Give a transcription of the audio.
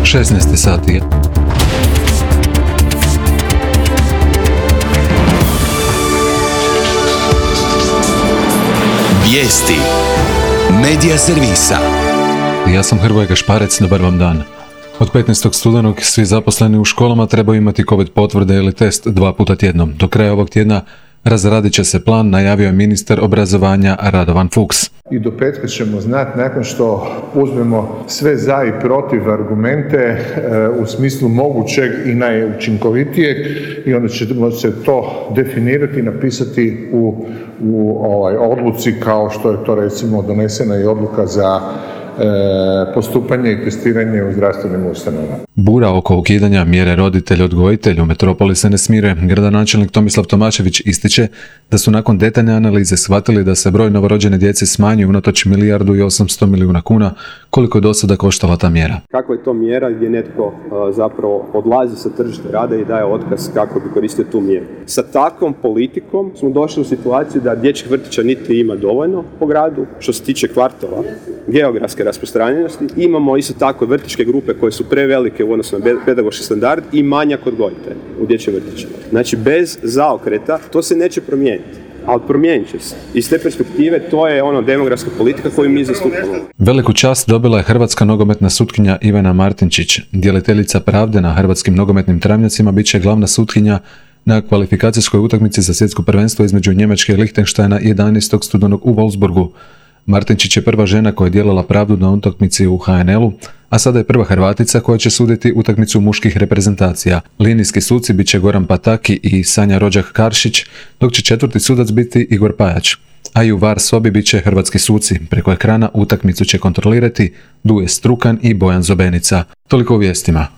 16 sati. Vijesti Medija servisa. Ja sam Hrvoje Gašparec, dobar vam dan. Od 15. studenog svi zaposleni u školama trebaju imati COVID potvrde ili test 2 puta tjedno. Do kraja ovog tjedna razradit će se plan, najavio je ministar obrazovanja Radovan Fuchs. I do petka ćemo znati, nakon što uzmemo sve za i protiv argumente u smislu mogućeg i najučinkovitijeg, i onda ćemo se to definirati i napisati u odluci, kao što je to recimo donesena i odluka za postupanje i testiranje u zdravstvenim ustanovama. Bura oko ukidanja mjere roditelj-odgojitelj u metropoli se ne smiruje. Gradonačelnik Tomislav Tomašević ističe da su nakon detaljne analize shvatili da se broj novorođene djece smanjuje unatoč 1.800.000.000 kuna, koliko je do sada koštala ta mjera. Kako je to mjera gdje netko zapravo odlazi sa tržišta rada i daje otkaz kako bi koristio tu mjeru. Sa takvom politikom smo došli u situaciju da dječjih vrtića niti ima dovoljno po gradu, što se tiče kvartova, geografske rasprostranjenosti. Imamo isto tako vrtićke grupe koje su prevelike u odnosu na pedagoški standard i manjak odgojitelja u dječjim vrtićima. Znači, bez zaokreta to se neće promijeniti. Ali promijenit će se. Iz te perspektive to je demografska politika koju mi zastupamo. Veliku čast dobila je hrvatska nogometna sutkinja Ivana Martinčić. Djeliteljica pravde na hrvatskim nogometnim travnjacima bit će glavna sutkinja na kvalifikacijskoj utakmici za svjetsko prvenstvo između Njemačke i Lihtenštajna 11. studenog u Wolfsburgu. Martinčić je prva žena koja je dijelila pravdu na utakmici u HNL-u, a sada je prva Hrvatica koja će suditi utakmicu muških reprezentacija. Linijski suci bit će Goran Pataki i Sanja Rođak-Karšić, dok će četvrti sudac biti Igor Pajač. A i u VAR sobi bit će hrvatski suci. Preko ekrana utakmicu će kontrolirati Duje Strukan i Bojan Zobenica. Toliko u vijestima.